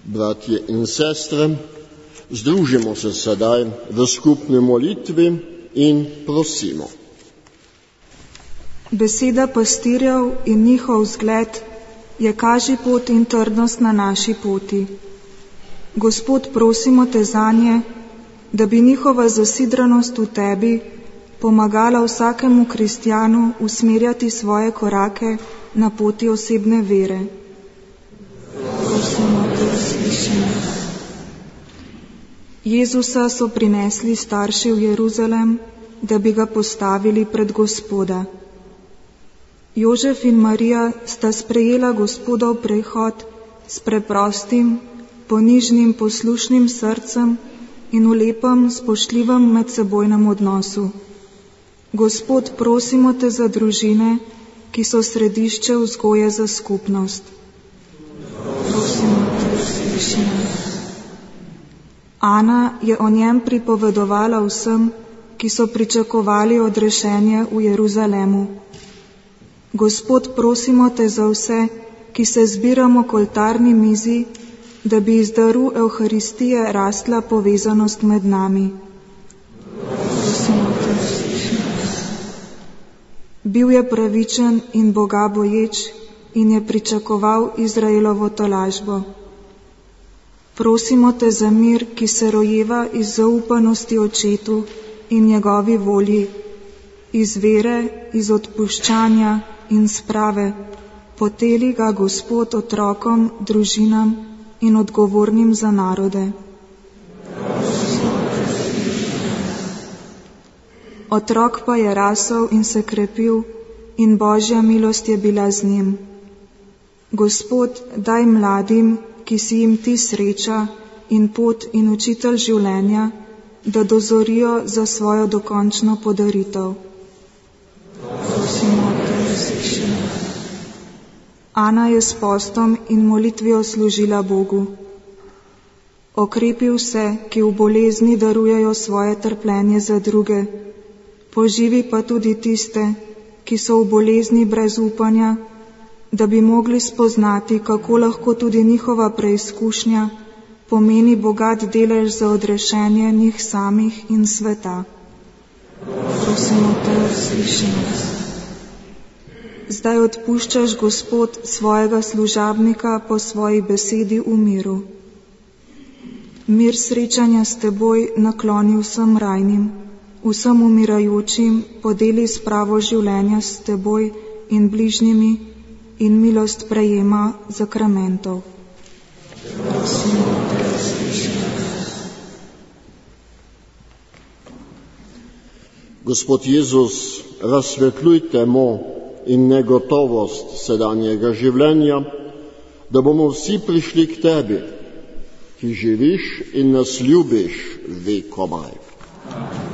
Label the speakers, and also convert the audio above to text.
Speaker 1: Bratje in sestre, združimo se sedaj v skupni molitvi in prosimo.
Speaker 2: Beseda pastirjev in njihov zgled je kaži pot in trdnost na naši poti. Gospod, prosimo te zanje, da bi njihova zasidranost v tebi pomagala vsakemu kristjanu usmerjati svoje korake na poti osebne vere. Prosimo te, usliši nas. Jezusa so prinesli starši v Jeruzalem, da bi ga postavili pred Gospoda. Jožef in Marija sta sprejela Gospodov prihod s preprostim, ponižnim, poslušnim srcem in v lepem, spoštljivem medsebojnem odnosu. Gospod, prosimo te za družine, ki so središče vzgoje za skupnost. Prosimo te, usliši nas. Ana je o njem pripovedovala vsem, ki so pričakovali odrešenje v Jeruzalemu. Gospod, prosimo te za vse, ki se zbiramo k oltarni mizi, da bi iz daru Evharistije rastla povezanost med nami. Prosimo te, usliši nas. Bil je pravičen in Boga boječ in je pričakoval Izraelovo tolažbo. Prosimo te za mir, ki se rojeva iz zaupanosti očetu in njegovi volji, iz vere, iz odpuščanja in sprave. Poteli ga Gospod otrokom, družinam in odgovornim za narode. Otrok pa je rasel in se krepil in Božja milost je bila z njim. Gospod, daj mladim, ki si jim ti sreča in pot in učitelj življenja, da dozorijo za svojo dokončno podaritev. Prosimo te, usliši nas. Ana je s postom in molitvijo služila Bogu. Okrepi vse, ki v bolezni darujejo svoje trpljenje za druge, poživi pa tudi tiste, ki so v bolezni brez upanja, da bi mogli spoznati, kako lahko tudi njihova preizkušnja pomeni bogat delež za odrešenje njih samih in sveta. Prosimo te, usliši nas. Zdaj odpuščaš, Gospod, svojega služabnika po svoji besedi v miru. Mir srečanja s teboj nakloni vsem rajnim, vsem umirajočim podeli spravo življenja s teboj in bližnjimi in milost prejema zakramentov. Prosimo te, usliši nas.
Speaker 1: Gospod Jezus, razsvetljuj temo in negotovost sedanjega življenja, da bomo vsi prišli k tebi, ki živiš in nas ljubiš vekomaj.